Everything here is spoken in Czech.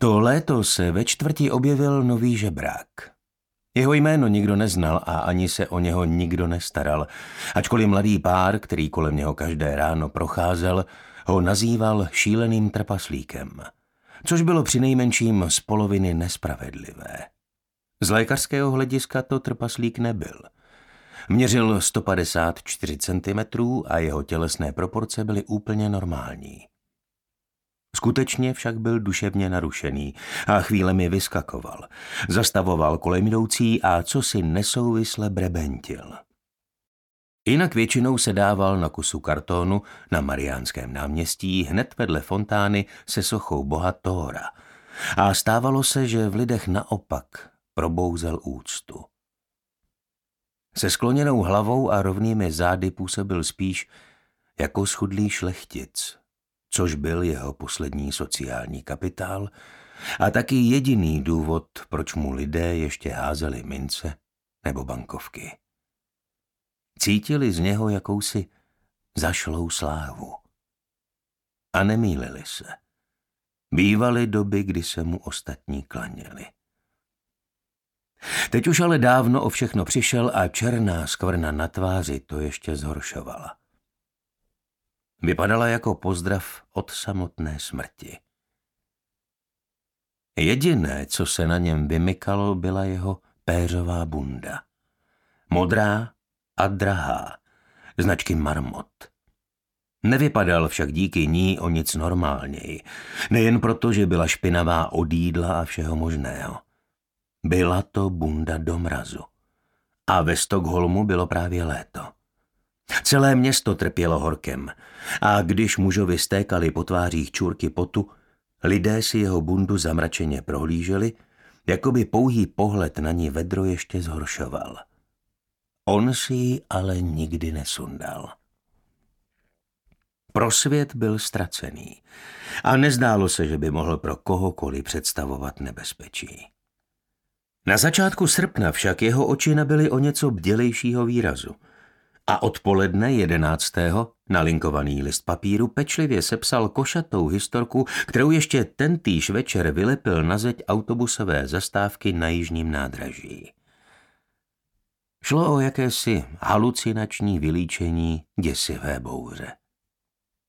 To léto se ve čtvrti objevil nový žebrák. Jeho jméno nikdo neznal a ani se o něho nikdo nestaral, ačkoliv mladý pár, který kolem něho každé ráno procházel, ho nazýval šíleným trpaslíkem, což bylo přinejmenším z poloviny nespravedlivé. Z lékařského hlediska to trpaslík nebyl. Měřil 154 cm a jeho tělesné proporce byly úplně normální. Skutečně však byl duševně narušený a chvílemi vyskakoval, zastavoval kolem jdoucí a cosi nesouvisle brebentil. Jinak většinou se dával na kusu kartonu na Mariánském náměstí hned vedle fontány se sochou boha Thora a stávalo se, že v lidech naopak probouzel úctu. Se skloněnou hlavou a rovnými zády působil spíš jako schudlý šlechtic, což byl jeho poslední sociální kapitál a taky jediný důvod, proč mu lidé ještě házeli mince nebo bankovky. Cítili z něho jakousi zašlou slávu. A nemýlili se. Bývaly doby, kdy se mu ostatní klaněli. Teď už ale dávno o všechno přišel a černá skvrna na tváři to ještě zhoršovala. Vypadala jako pozdrav od samotné smrti. Jediné, co se na něm vymykalo, byla jeho péřová bunda. Modrá a drahá, značky Marmot. Nevypadal však díky ní o nic normálněji, nejen proto, že byla špinavá od jídla a všeho možného. Byla to bunda do mrazu. A ve Stockholmu bylo právě léto. Celé město trpělo horkem a když mužovi stékaly po tvářích čůrky potu, lidé si jeho bundu zamračeně prohlíželi, jako by pouhý pohled na ní vedro ještě zhoršoval. On si ji ale nikdy nesundal. Pro svět byl ztracený a nezdálo se, že by mohl pro kohokoliv představovat nebezpečí. Na začátku srpna však jeho oči nabyly o něco bdělejšího výrazu a odpoledne 11. nalinkovaný list papíru pečlivě sepsal košatou historku, kterou ještě tentýž večer vylepil na zeď autobusové zastávky na jižním nádraží. Šlo o jakési halucinační vylíčení děsivé bouře.